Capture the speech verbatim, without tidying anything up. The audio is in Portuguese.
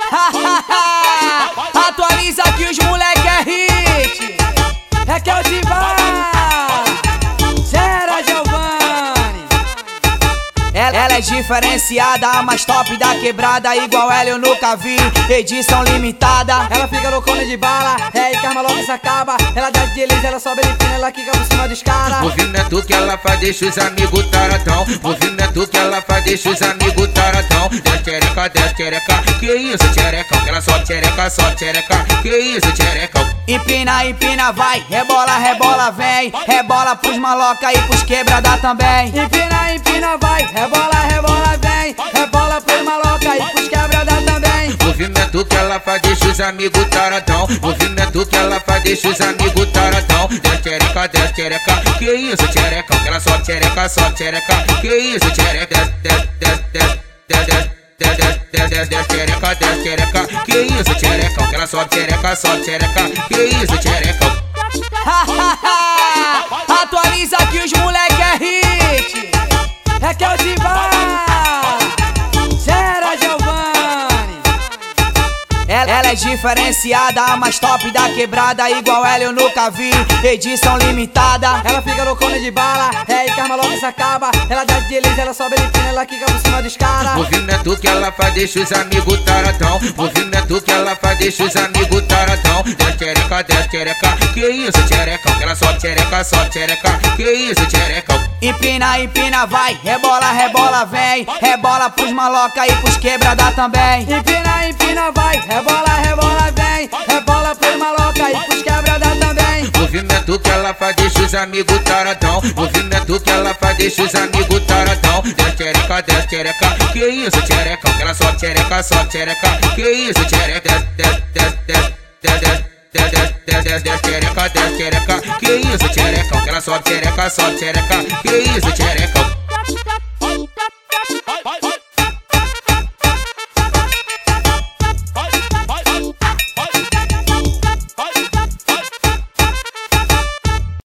Atualiza que os moleque é hit. É que é o de bala. Gera Giovanni. Ela, ela é diferenciada, a mais top da quebrada. Igual ela eu nunca vi, edição limitada. Ela fica loucona de bala, é aí karma logo se acaba. Ela dá de delícia, ela sobe de pina, ela quica por cima dos caras. Movimento que ela faz, deixa os amigos taradão. Movimento que ela faz, deixa os amigos taradão. Desce tchereca, desce tchereca, que isso tcherecão. Que ela sobe tchereca, sobe tchereca, que isso tcherecão. Empina, empina, vai, rebola, rebola, vem. Rebola pros maloca e pros quebrada também. Empina, empina, vai, rebola, rebola, vem. Rebola pros maloca e pros quebrada também. Movimento que ela faz, deixa os amigos taradão. Movimento que ela faz, deixa os amigos taradão. Desce tchereca, desce tchereca, que isso tcherecão. Que ela sobe tchereca, sobe tchereca, que isso tchereca. Desce, desce, desce, desce, desce, desce, desce, desce tchereca, desce tchereca, que isso tcherecão. Que ela sobe tchereca, sobe tchereca, que isso tcherecão. Atualiza que os moleque é hit. É que é o de bala. Gera Giovanni. Ela, ela é diferenciada, a mais top da quebrada. Igual ela eu nunca vi, edição limitada. Ela fica loucona de bala, é aí karma logo se acaba. Ela dá de delícia, ela sobe de pina, ela quica por cima dos caras. Movimento que ela faz, deixa os amigos taradão. Movimento que ela faz, deixa os amigos taradão. Desce tchereca, desce tchereca, que isso tcherecão. Que ela sobe tchereca, sobe tchereca, que isso tcherecão. Empina, empina, vai, rebola, rebola, vem. Rebola pros maloca e pros quebrada também. Empina, empina, vai, rebola, rebola, vem. Rebola pros maloca e pros quebrada também. Movimento que ela faz, deixa os amigos taradão. Movimento que ela faz, deixa os amigos taradão. Desce tchereca, desce tchereca, que isso tcherecão. Que ela sobe tchereca, sobe tchereca, que isso tchereca. Desce, desce, desce, desce, desce. Desce, desce, desce, desce tchereca, desce tchereca, que isso tcherecão. Que ela sobe tchereca, sobe tchereca, que isso tcherecão.